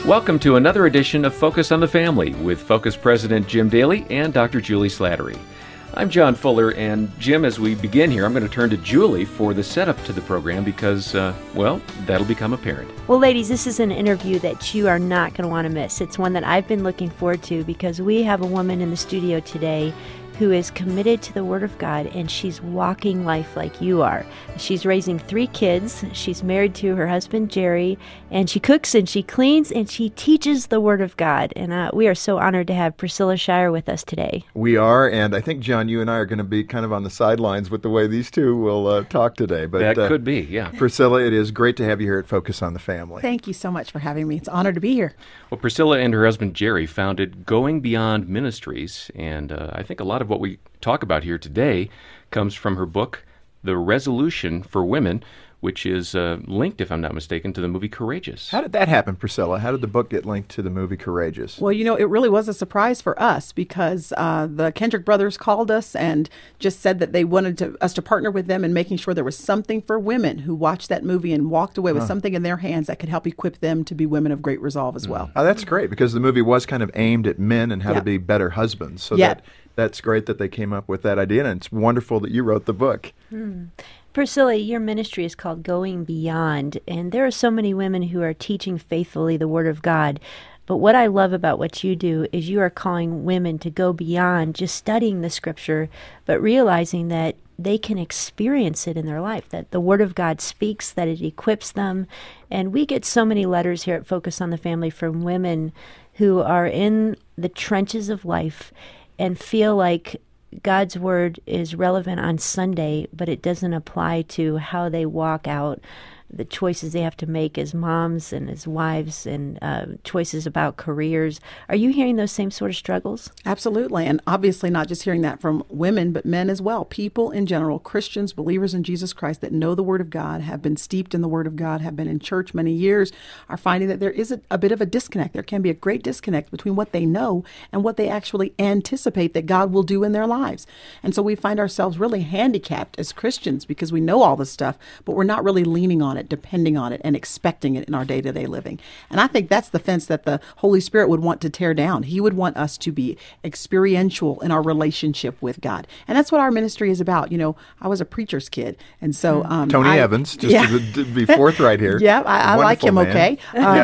Welcome to another edition of Focus on the Family with Focus President Jim Daly and Dr. Julie Slattery. I'm John Fuller, and Jim, as we begin here, I'm going to turn to Julie for the setup to the program because, that'll become apparent. Well, ladies, this is an interview that you are not going to want to miss. It's one that I've been looking forward to because we have a woman in the studio today who is committed to the Word of God, and she's walking life like you are. She's raising 3 kids. She's married to her husband, Jerry, and she cooks and she cleans and she teaches the Word of God. And we are so honored to have Priscilla Shirer with us today. We are, and I think, John, you and I are going to be kind of on the sidelines with the way these two will talk today. But that could be, yeah. Priscilla, it is great to have you here at Focus on the Family. Thank you so much for having me. It's an honor to be here. Well, Priscilla and her husband, Jerry, founded Going Beyond Ministries, and I think a lot of what we talk about here today comes from her book, The Resolution for Women, which is linked, if I'm not mistaken, to the movie Courageous. How did that happen, Priscilla? How did the book get linked to the movie Courageous? Well, it really was a surprise for us because the Kendrick brothers called us and just said that they wanted us to partner with them in making sure there was something for women who watched that movie and walked away with something in their hands that could help equip them to be women of great resolve as well. Oh, that's great, because the movie was kind of aimed at men and how to be better husbands. So that's great that they came up with that idea, and it's wonderful that you wrote the book. Priscilla, your ministry is called Going Beyond, and there are so many women who are teaching faithfully the Word of God. But what I love about what you do is you are calling women to go beyond just studying the Scripture, but realizing that they can experience it in their life, that the Word of God speaks, that it equips them. And we get so many letters here at Focus on the Family from women who are in the trenches of life and feel like God's Word is relevant on Sunday, but it doesn't apply to how they walk out the choices they have to make as moms and as wives and choices about careers. Are you hearing those same sort of struggles? Absolutely. And obviously not just hearing that from women, but men as well. People in general, Christians, believers in Jesus Christ that know the Word of God, have been steeped in the Word of God, have been in church many years, are finding that there is a bit of a disconnect. There can be a great disconnect between what they know and what they actually anticipate that God will do in their lives. And so we find ourselves really handicapped as Christians because we know all this stuff, but we're not really leaning on it, depending on it, and expecting it in our day-to-day living. And I think that's the fence that the Holy Spirit would want to tear down. He would want us to be experiential in our relationship with God. And that's what our ministry is about. I was a preacher's kid. And so Tony Evans, just to be forthright here. Yeah, I like him, man. okay.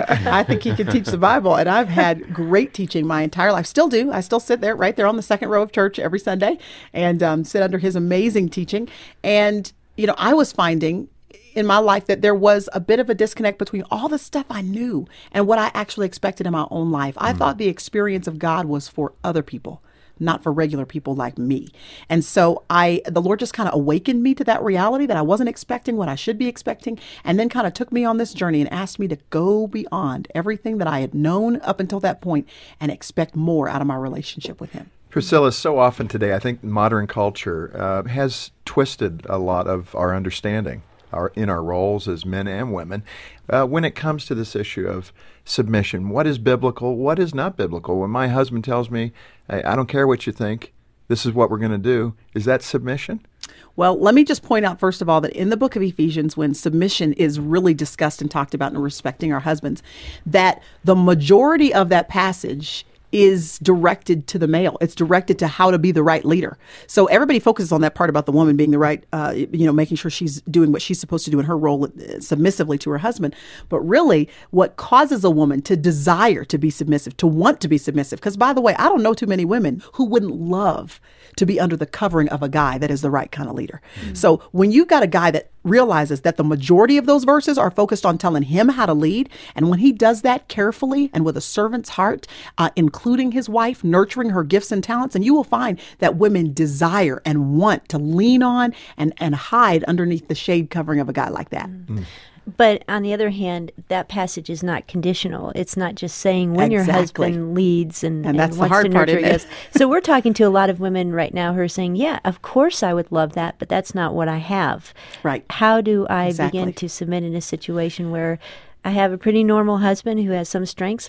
I think he can teach the Bible. And I've had great teaching my entire life. Still do. I still sit right there on the second row of church every Sunday and sit under his amazing teaching. And, I was finding in my life that there was a bit of a disconnect between all the stuff I knew and what I actually expected in my own life. I thought the experience of God was for other people, not for regular people like me. And so the Lord just kind of awakened me to that reality that I wasn't expecting what I should be expecting, and then kind of took me on this journey and asked me to go beyond everything that I had known up until that point and expect more out of my relationship with Him. Priscilla, so often today, I think modern culture has twisted a lot of our understanding in our roles as men and women when it comes to this issue of submission. What is biblical? What is not biblical? When my husband tells me, hey, I don't care what you think, this is what we're going to do, is that submission? Well, let me just point out, first of all, that in the book of Ephesians, when submission is really discussed and talked about in respecting our husbands, that the majority of that passage is directed to the male. It's directed to how to be the right leader. So everybody focuses on that part about the woman being the right, making sure she's doing what she's supposed to do in her role submissively to her husband. But really, what causes a woman to desire to be submissive, to want to be submissive, because by the way, I don't know too many women who wouldn't love to be under the covering of a guy that is the right kind of leader. Mm-hmm. So when you've got a guy that realizes that the majority of those verses are focused on telling him how to lead, and when he does that carefully and with a servant's heart, including his wife, nurturing her gifts and talents, and you will find that women desire and want to lean on and hide underneath the shade covering of a guy like that. Mm. But on the other hand, that passage is not conditional. It's not just saying when your husband leads and that's wants the hard to part, nurture isn't it? us. So we're talking to a lot of women right now who are saying, yeah, of course I would love that, but that's not what I have. Right. How do I begin to submit in a situation where I have a pretty normal husband who has some strengths, but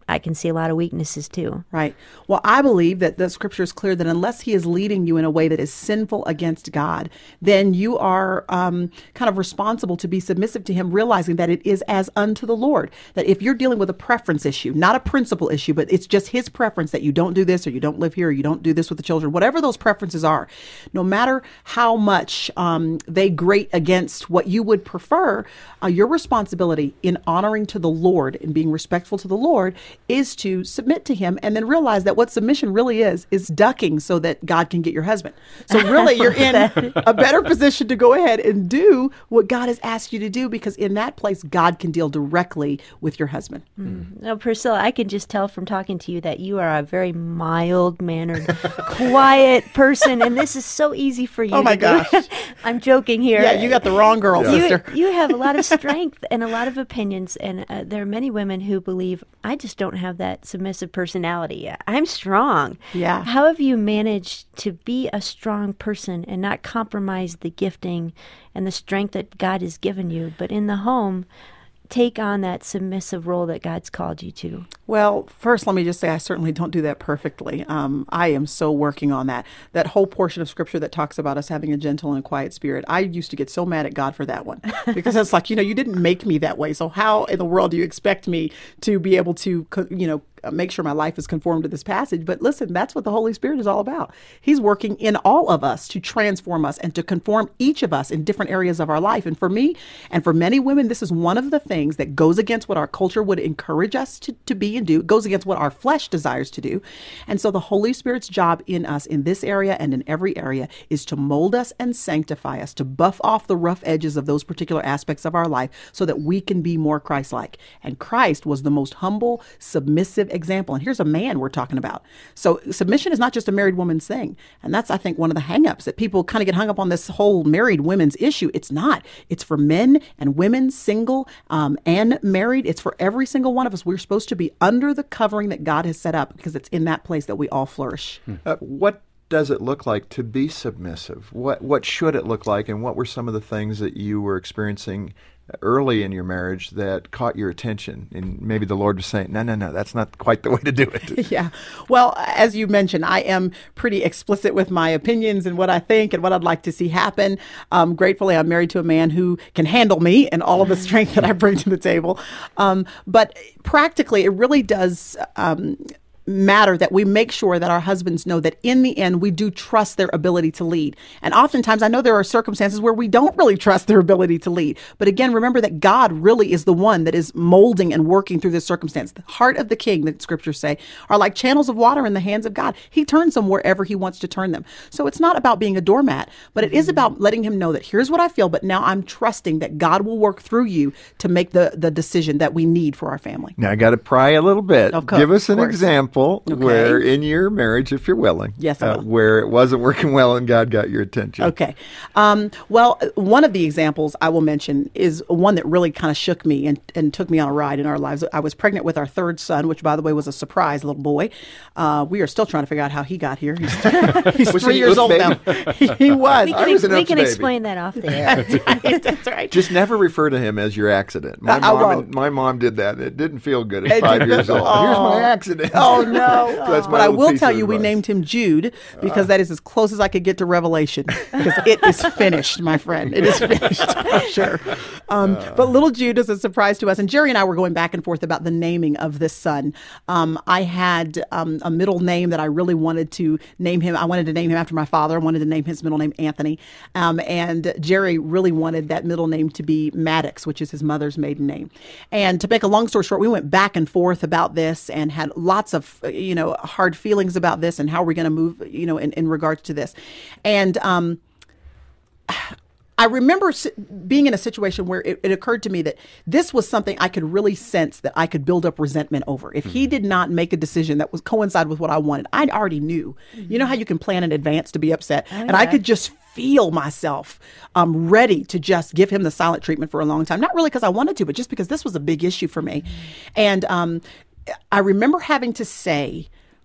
I can see a lot of weaknesses too. Right. Well, I believe that the scripture is clear that unless he is leading you in a way that is sinful against God, then you are kind of responsible to be submissive to him, realizing that it is as unto the Lord. That if you're dealing with a preference issue, not a principle issue, but it's just his preference that you don't do this, or you don't live here, or you don't do this with the children, whatever those preferences are, no matter how much they grate against what you would prefer, your responsibility in honoring to the Lord and being respectful to the Lord is to submit to him, and then realize that what submission really is ducking so that God can get your husband. So really you're in a better position to go ahead and do what God has asked you to do, because in that place, God can deal directly with your husband. Now, Priscilla, I can just tell from talking to you that you are a very mild-mannered, quiet person, and this is so easy for you. Oh my gosh. I'm joking here. Yeah, you got the wrong girl, sister. You have a lot of strength and a lot of opinions, and there are many women who believe, I just don't have that submissive personality. I'm strong. Yeah. How have you managed to be a strong person and not compromise the gifting and the strength that God has given you, but in the home, take on that submissive role that God's called you to? Well, first, let me just say I certainly don't do that perfectly. I am so working on that. That whole portion of scripture that talks about us having a gentle and quiet spirit, I used to get so mad at God for that one, because it's like, you didn't make me that way. So how in the world do you expect me to be able to, make sure my life is conformed to this passage? But listen, that's what the Holy Spirit is all about. He's working in all of us to transform us and to conform each of us in different areas of our life. And for me, and for many women, this is one of the things that goes against what our culture would encourage us to be and do. It goes against what our flesh desires to do. And so the Holy Spirit's job in us in this area and in every area is to mold us and sanctify us, to buff off the rough edges of those particular aspects of our life so that we can be more Christ-like. And Christ was the most humble, submissive example. And here's a man we're talking about. So submission is not just a married woman's thing. And that's, I think, one of the hangups that people kind of get hung up on, this whole married women's issue. It's not. It's for men and women, single and married. It's for every single one of us. We're supposed to be under the covering that God has set up, because it's in that place that we all flourish. What does it look like to be submissive? What should it look like? And what were some of the things that you were experiencing early in your marriage that caught your attention? And maybe the Lord was saying, no, that's not quite the way to do it. Yeah. Well, as you mentioned, I am pretty explicit with my opinions and what I think and what I'd like to see happen. Gratefully, I'm married to a man who can handle me and all of the strength that I bring to the table. But practically, it really does matter that we make sure that our husbands know that in the end, we do trust their ability to lead. And oftentimes, I know there are circumstances where we don't really trust their ability to lead. But again, remember that God really is the one that is molding and working through this circumstance. The heart of the king, that scriptures say, are like channels of water in the hands of God. He turns them wherever he wants to turn them. So it's not about being a doormat, but it is about letting him know that here's what I feel, but now I'm trusting that God will work through you to make the decision that we need for our family. Now, I got to pry a little bit. Give us an example where in your marriage, if you're willing, yes, I will. Where it wasn't working well and God got your attention. Okay. Well, one of the examples I will mention is one that really kind of shook me and took me on a ride in our lives. I was pregnant with our third son, which, by the way, was a surprise little boy. We are still trying to figure out how he got here. He's 3 years old now. He was. We can explain that off the air. That's right. Just never refer to him as your accident. My mom did that. It didn't feel good at 5 years old. Here's my accident. Oh, no. But I will tell you, we named him Jude because that is as close as I could get to Revelation, because it is finished, my friend. It is finished for sure. But little Jude is a surprise to us. And Jerry and I were going back and forth about the naming of this son. I had a middle name that I really wanted to name him. I wanted to name him after my father. I wanted to name his middle name Anthony. And Jerry really wanted that middle name to be Maddox, which is his mother's maiden name. And to make a long story short, we went back and forth about this and had lots of hard feelings about this and how we're going to move, in regards to this. And I remember being in a situation where it occurred to me that this was something I could really sense that I could build up resentment over. If he did not make a decision that was coincide with what I wanted, I already knew. You know how you can plan in advance to be upset? Oh, and I could just feel myself ready to just give him the silent treatment for a long time. Not really because I wanted to, but just because this was a big issue for me. And I remember having to say,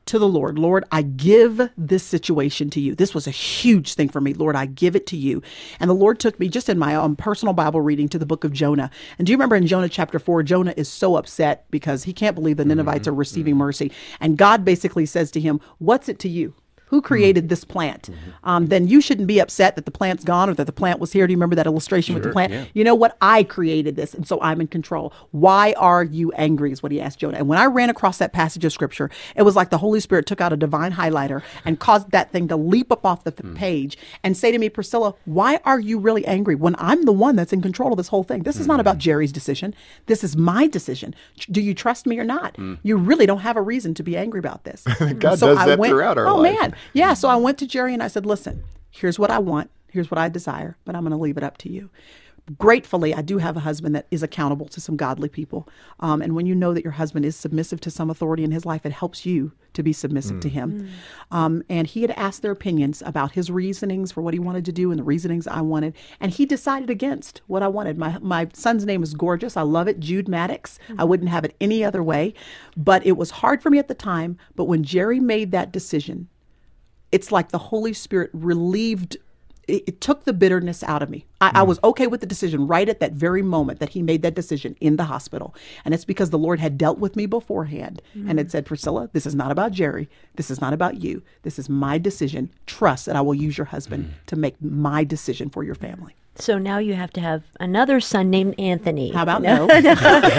to the Lord, Lord, I give this situation to you. This was a huge thing for me. Lord, I give it to you. And the Lord took me just in my own personal Bible reading to the book of Jonah. And do you remember in Jonah chapter 4, Jonah is so upset because he can't believe the Ninevites are receiving mercy. And God basically says to him, what's it to you? Who created this plant? Then you shouldn't be upset that the plant's gone or that the plant was here. Do you remember that illustration with the plant? Yeah. You know what? I created this, and so I'm in control. Why are you angry is what he asked Jonah. And when I ran across that passage of scripture, it was like the Holy Spirit took out a divine highlighter and caused that thing to leap up off the page and say to me, Priscilla, why are you really angry when I'm the one that's in control of this whole thing? This is not about Jerry's decision. This is my decision. Do you trust me or not? You really don't have a reason to be angry about this. God does that throughout our life. Man. Yeah, so I went to Jerry and I said, listen, here's what I want. Here's what I desire, but I'm going to leave it up to you. Gratefully, I do have a husband that is accountable to some godly people. And when you know that your husband is submissive to some authority in his life, it helps you to be submissive to him. And he had asked their opinions about his reasonings for what he wanted to do and the reasonings I wanted. And he decided against what I wanted. My son's name is gorgeous. I love it. Jude Maddox. I wouldn't have it any other way. But it was hard for me at the time. But when Jerry made that decision, it's like the Holy Spirit relieved, it took the bitterness out of me. I was okay with the decision right at that very moment that he made that decision in the hospital. And it's because the Lord had dealt with me beforehand and had said, Priscilla, this is not about Jerry. This is not about you. This is my decision. Trust that I will use your husband to make my decision for your family. So now you have to have another son named Anthony. How about no? And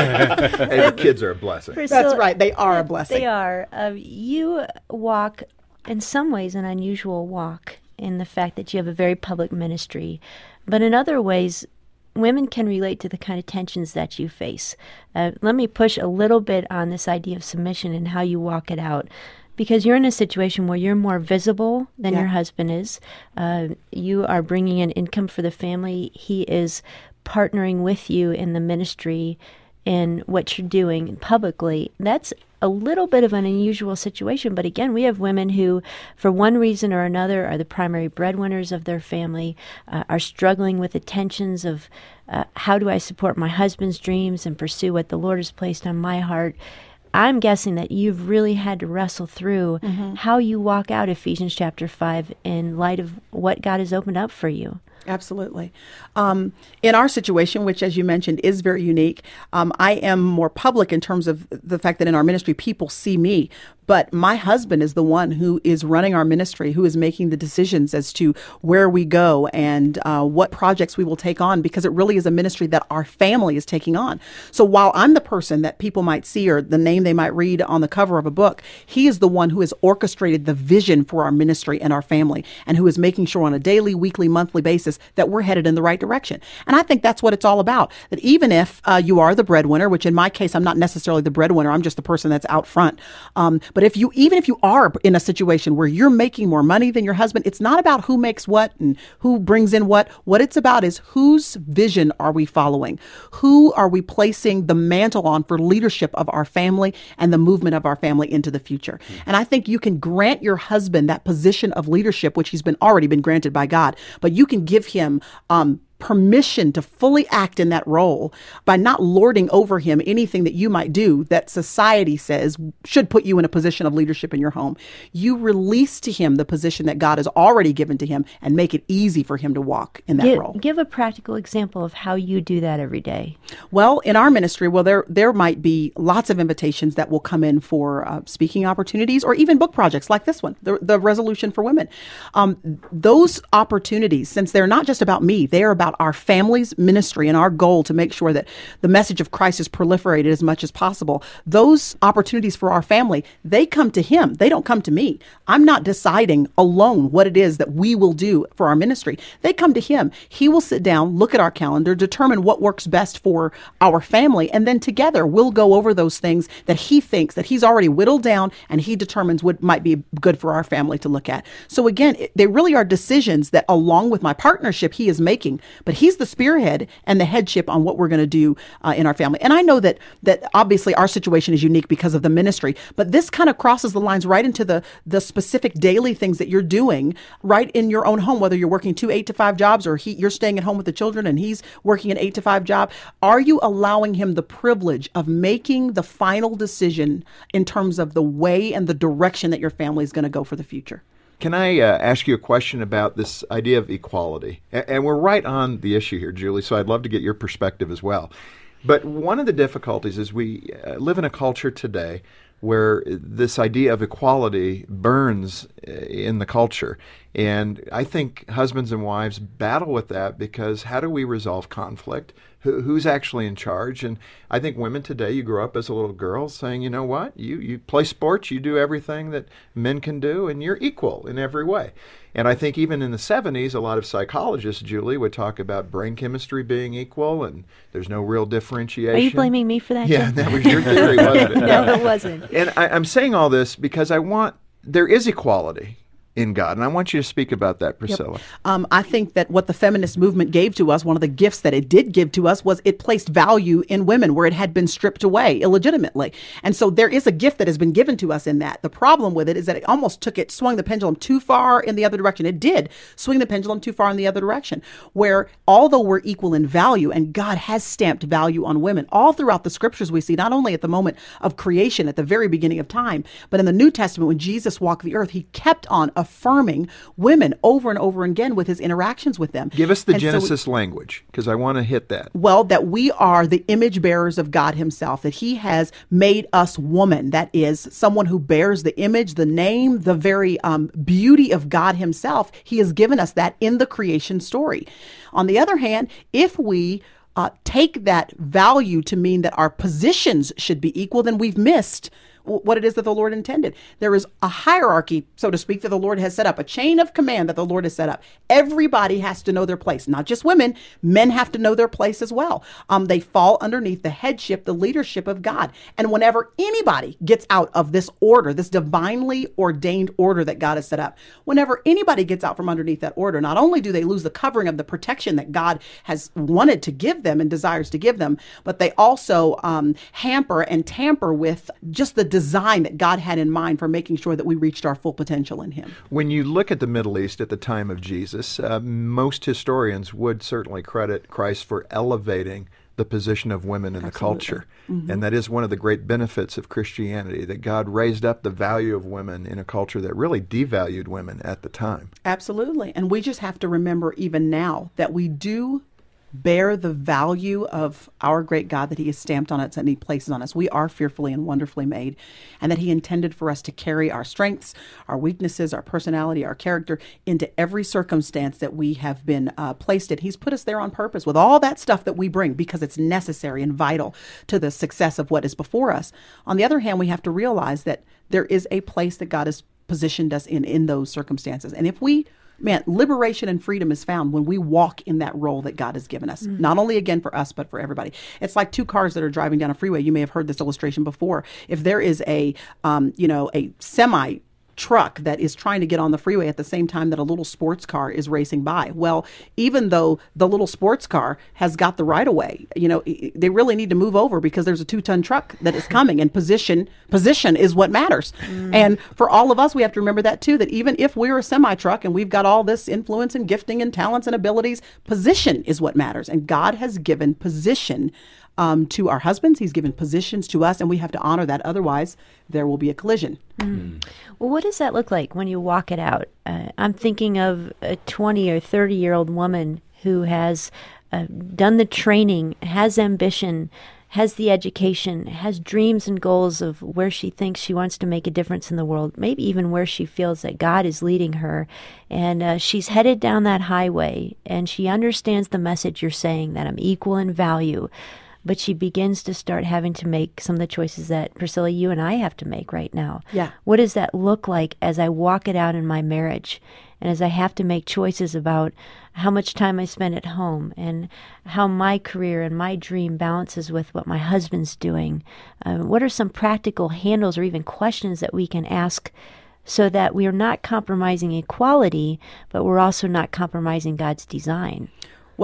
the kids are a blessing. Priscilla, That's right. They are a blessing. They are. You walk, in some ways, an unusual walk in the fact that you have a very public ministry. But in other ways, women can relate to the kind of tensions that you face. Let me push a little bit on this idea of submission and how you walk it out. Because you're in a situation where you're more visible than your husband is. You are bringing in income for the family. He is partnering with you in the ministry in what you're doing publicly. That's a little bit of an unusual situation. But again, we have women who, for one reason or another, are the primary breadwinners of their family, are struggling with the tensions of how do I support my husband's dreams and pursue what the Lord has placed on my heart. I'm guessing that you've really had to wrestle through how you walk out Ephesians chapter 5 in light of what God has opened up for you. Absolutely. In our situation, which, as you mentioned, is very unique, I am more public in terms of the fact that in our ministry, people see me. But my husband is the one who is running our ministry, who is making the decisions as to where we go and what projects we will take on, because it really is a ministry that our family is taking on. So while I'm the person that people might see or the name they might read on the cover of a book, he is the one who has orchestrated the vision for our ministry and our family, and who is making sure on a daily, weekly, monthly basis that we're headed in the right direction. And I think that's what it's all about. That even if you are the breadwinner, which in my case, I'm not necessarily the breadwinner, I'm just the person that's out front. But even if you are in a situation where you're making more money than your husband, it's not about who makes what and who brings in what. What it's about is whose vision are we following? Who are we placing the mantle on for leadership of our family and the movement of our family into the future? And I think you can grant your husband that position of leadership, which he's already been granted by God, but you can give him permission to fully act in that role by not lording over him anything that you might do that society says should put you in a position of leadership in your home. You release to him the position that God has already given to him and make it easy for him to walk in that role. Give a practical example of how you do that every day. Well, in our ministry, there might be lots of invitations that will come in for speaking opportunities or even book projects like this one, the Resolution for Women. Those opportunities, since they're not just about me, they are about our family's ministry and our goal to make sure that the message of Christ is proliferated as much as possible. Those opportunities for our family, they come to him. They don't come to me. I'm not deciding alone what it is that we will do for our ministry. They come to him. He will sit down, look at our calendar, determine what works best for our family, and then together we'll go over those things that he thinks that he's already whittled down and he determines what might be good for our family to look at. So again, they really are decisions that, along with my partnership he is making, but he's the spearhead and the headship on what we're going to do in our family. And I know that obviously our situation is unique because of the ministry, but this kind of crosses the lines right into the specific daily things that you're doing right in your own home, whether you're working 2 8-to-5 jobs or you're staying at home with the children and he's working an 8-to-5 job. Are you allowing him the privilege of making the final decision in terms of the way and the direction that your family is going to go for the future? Can I ask you a question about this idea of equality? And we're right on the issue here, Julie, so I'd love to get your perspective as well. But one of the difficulties is we live in a culture today where this idea of equality burns in the culture. And I think husbands and wives battle with that because how do we resolve conflict? Who's actually in charge? And I think women today, you grow up as a little girl saying, you know what, you play sports, you do everything that men can do, and you're equal in every way. And I think even in the 70s, a lot of psychologists, Julie, would talk about brain chemistry being equal, and there's no real differentiation. Are you blaming me for that? Yeah, Jim? that was your theory, wasn't it? No, it wasn't. And I'm saying all this because there is equality in God. And I want you to speak about that, Priscilla. Yep. I think that what the feminist movement gave to us, one of the gifts that it did give to us, was it placed value in women where it had been stripped away illegitimately. And so there is a gift that has been given to us in that. The problem with it is that it almost swung the pendulum too far in the other direction. It did swing the pendulum too far in the other direction, where although we're equal in value, and God has stamped value on women all throughout the scriptures, we see not only at the moment of creation at the very beginning of time, but in the New Testament when Jesus walked the earth, he kept on affirming women over and over again with his interactions with them. Give us the Genesis language, because I want to hit that. Well, that we are the image bearers of God himself, that he has made us woman. That is someone who bears the image, the name, the very beauty of God himself. He has given us that in the creation story. On the other hand, if we take that value to mean that our positions should be equal, then we've missed what it is that the Lord intended. There is a hierarchy, so to speak, that the Lord has set up, a chain of command that the Lord has set up. Everybody has to know their place, not just women. Men have to know their place as well. They fall underneath the headship, the leadership of God. And whenever anybody gets out of this order, this divinely ordained order that God has set up, whenever anybody gets out from underneath that order, not only do they lose the covering of the protection that God has wanted to give them and desires to give them, but they also hamper and tamper with just the design that God had in mind for making sure that we reached our full potential in him. When you look at the Middle East at the time of Jesus, most historians would certainly credit Christ for elevating the position of women in the culture. Mm-hmm. And that is one of the great benefits of Christianity, that God raised up the value of women in a culture that really devalued women at the time. Absolutely. And we just have to remember even now that we do bear the value of our great God that he has stamped on us and he places on us. We are fearfully and wonderfully made, and that he intended for us to carry our strengths, our weaknesses, our personality, our character into every circumstance that we have been placed in. He's put us there on purpose with all that stuff that we bring because it's necessary and vital to the success of what is before us. On the other hand, we have to realize that there is a place that God has positioned us in those circumstances. And if we liberation and freedom is found when we walk in that role that God has given us, not only again for us, but for everybody. It's like two cars that are driving down a freeway. You may have heard this illustration before. If there is a semi truck that is trying to get on the freeway at the same time that a little sports car is racing by. Well, even though the little sports car has got the right of way, they really need to move over because there's a 2-ton truck that is coming, and position is what matters. And for all of us, we have to remember that too, that even if we're a semi truck and we've got all this influence and gifting and talents and abilities, position is what matters. And God has given position to our husbands. He's given positions to us, and we have to honor that. Otherwise, there will be a collision. Well, what does that look like when you walk it out? I'm thinking of a 20 or 30-year-old woman who has done the training, has ambition, has the education, has dreams and goals of where she thinks she wants to make a difference in the world, maybe even where she feels that God is leading her. And she's headed down that highway, and she understands the message you're saying, that I'm equal in value. But she begins to start having to make some of the choices that, Priscilla, you and I have to make right now. Yeah. What does that look like as I walk it out in my marriage, and as I have to make choices about how much time I spend at home and how my career and my dream balances with what my husband's doing? What are some practical handles or even questions that we can ask so that we are not compromising equality, but we're also not compromising God's design? Well,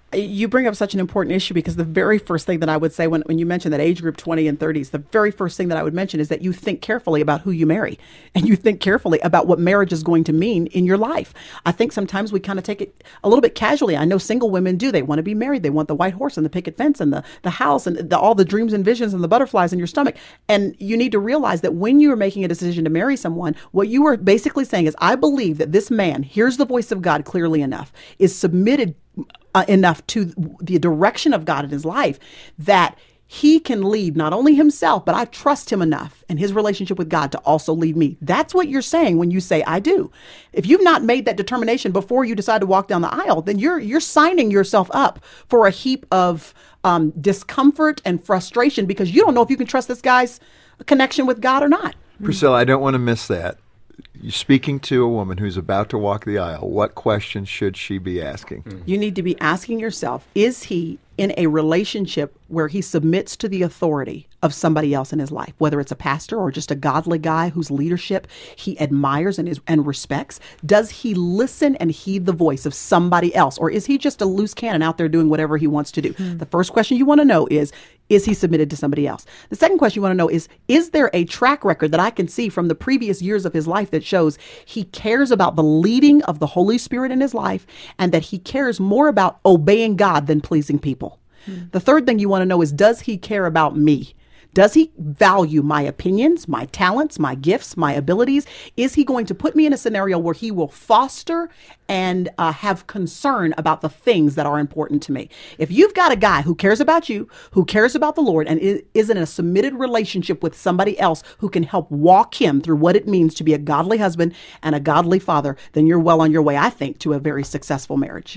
You bring up such an important issue, because the very first thing that I would say when you mention that age group 20 and 30s, the very first thing that I would mention is that you think carefully about who you marry, and you think carefully about what marriage is going to mean in your life. I think sometimes we kind of take it a little bit casually. I know single women do. They want to be married. They want the white horse and the picket fence and the house and all the dreams and visions and the butterflies in your stomach. And you need to realize that when you are making a decision to marry someone, what you are basically saying is, I believe that this man hears the voice of God clearly enough, is submitted enough to the direction of God in his life, that he can lead not only himself, but I trust him enough and his relationship with God to also lead me. That's what you're saying when you say, I do. If you've not made that determination before you decide to walk down the aisle, then you're signing yourself up for a heap of discomfort and frustration, because you don't know if you can trust this guy's connection with God or not. Priscilla, I don't want to miss that. You're speaking to a woman who's about to walk the aisle. What questions should she be asking? You need to be asking yourself, is he in a relationship where he submits to the authority of somebody else in his life, whether it's a pastor or just a godly guy whose leadership he admires and respects? Does he listen and heed the voice of somebody else, or is he just a loose cannon out there doing whatever he wants to do? The first question you want to know is he submitted to somebody else? The second question you want to know is there a track record that I can see from the previous years of his life that shows he cares about the leading of the Holy Spirit in his life, and that he cares more about obeying God than pleasing people? The third thing you want to know is, does he care about me? Does he value my opinions, my talents, my gifts, my abilities? Is he going to put me in a scenario where he will foster and have concern about the things that are important to me? If you've got a guy who cares about you, who cares about the Lord, and is in a submitted relationship with somebody else who can help walk him through what it means to be a godly husband and a godly father, then you're well on your way, I think, to a very successful marriage.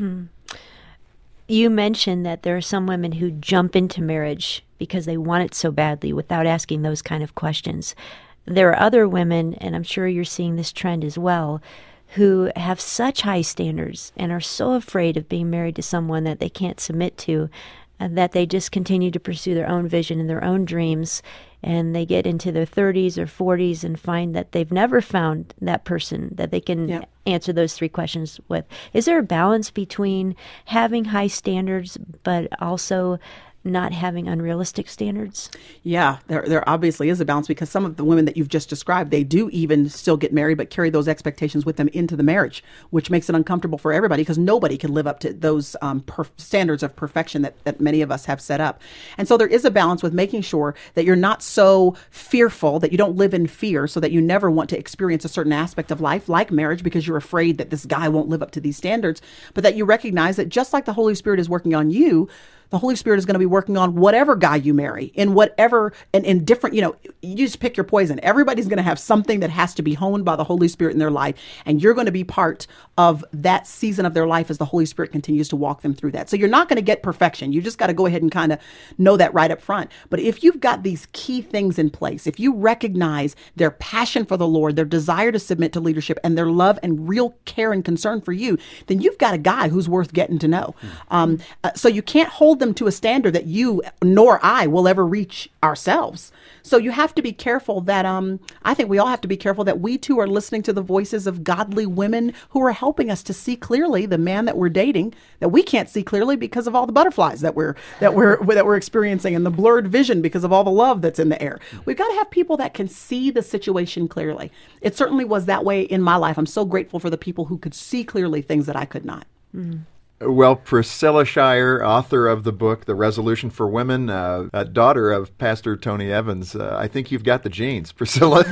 You mentioned that there are some women who jump into marriage because they want it so badly without asking those kind of questions. There are other women, and I'm sure you're seeing this trend as well, who have such high standards and are so afraid of being married to someone that they can't submit to, that they just continue to pursue their own vision and their own dreams. And they get into their 30s or 40s and find that they've never found that person that they can answer those three questions with. Is there a balance between having high standards but also not having unrealistic standards? Yeah, there obviously is a balance, because some of the women that you've just described, they do even still get married but carry those expectations with them into the marriage, which makes it uncomfortable for everybody, because nobody can live up to those standards of perfection that many of us have set up. And so there is a balance with making sure that you're not so fearful, that you don't live in fear, so that you never want to experience a certain aspect of life like marriage because you're afraid that this guy won't live up to these standards, but that you recognize that just like the Holy Spirit is working on you, the Holy Spirit is going to be working on whatever guy you marry, in whatever, and in different, you just pick your poison. Everybody's going to have something that has to be honed by the Holy Spirit in their life, and you're going to be part of that season of their life as the Holy Spirit continues to walk them through that. So you're not going to get perfection. You just got to go ahead and kind of know that right up front. But if you've got these key things in place, if you recognize their passion for the Lord, their desire to submit to leadership, and their love and real care and concern for you, then you've got a guy who's worth getting to know. So you can't hold them to a standard that you nor I will ever reach ourselves. So you have to be careful that, I think we all have to be careful that we too are listening to the voices of godly women who are helping us to see clearly the man that we're dating, that we can't see clearly because of all the butterflies that we're experiencing, and the blurred vision because of all the love that's in the air. We've got to have people that can see the situation clearly. It certainly was that way in my life. I'm so grateful for the people who could see clearly things that I could not. Mm-hmm. Well, Priscilla Shirer, author of the book, The Resolution for Women, daughter of Pastor Tony Evans, I think you've got the genes, Priscilla.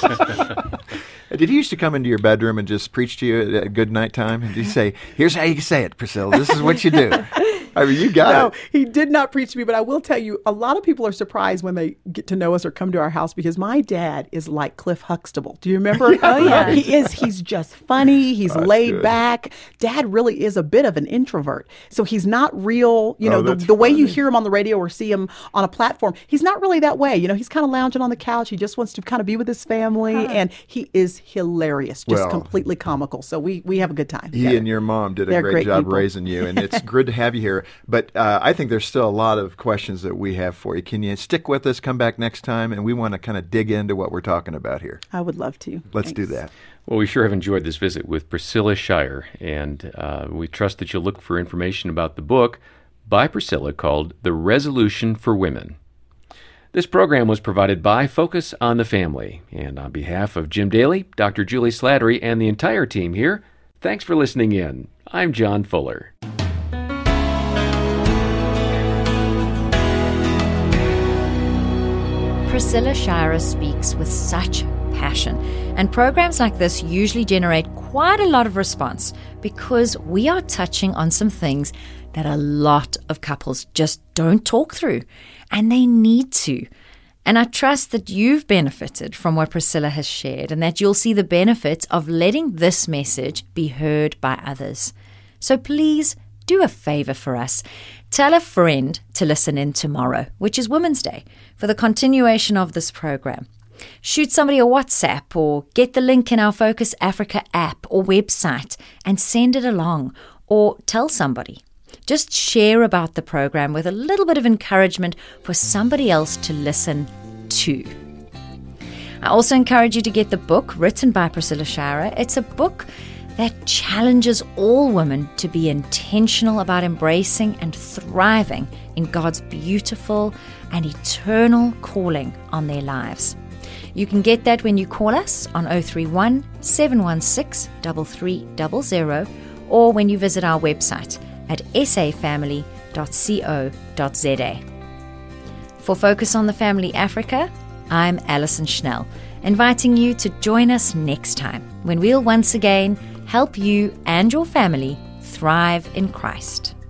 Did he used to come into your bedroom and just preach to you at good night time? And he'd say, here's how you say it, Priscilla. This is what you do. I mean, you got it. He did not preach to me, but I will tell you, a lot of people are surprised when they get to know us or come to our house, because my dad is like Cliff Huxtable. Do you remember? Oh, yeah. He is. He's just funny. He's laid back. Dad really is a bit of an introvert. So he's not real, the way you hear him on the radio or see him on a platform, he's not really that way. He's kind of lounging on the couch. He just wants to kind of be with his family. And he is hilarious, just completely comical. So we have a good time. He and your mom did a great job raising you, and it's good to have you here. But I think there's still a lot of questions that we have for you. Can you stick with us, come back next time, and we want to kind of dig into what we're talking about here. I would love to. Let's Thanks. do that. Well, we sure have enjoyed this visit with Priscilla Shirer, and we trust that you'll look for information about the book by Priscilla called The Resolution for Women. This program was provided by Focus on the Family, and on behalf of Jim Daly, Dr. Julie Slattery, and the entire team here, thanks for listening in. I'm John Fuller. Priscilla Shirer speaks with such passion, and programs like this usually generate quite a lot of response because we are touching on some things that a lot of couples just don't talk through, and they need to. And I trust that you've benefited from what Priscilla has shared and that you'll see the benefits of letting this message be heard by others. So please do a favor for us. Tell a friend to listen in tomorrow, which is Women's Day, for the continuation of this program. Shoot somebody a WhatsApp or get the link in our Focus Africa app or website and send it along, or tell somebody. Just share about the program with a little bit of encouragement for somebody else to listen to. I also encourage you to get the book written by Priscilla Shirer. It's a book that challenges all women to be intentional about embracing and thriving in God's beautiful and eternal calling on their lives. You can get that when you call us on 031 716 3300 or when you visit our website at safamily.co.za. For Focus on the Family Africa, I'm Alison Schnell, inviting you to join us next time when we'll once again help you and your family thrive in Christ.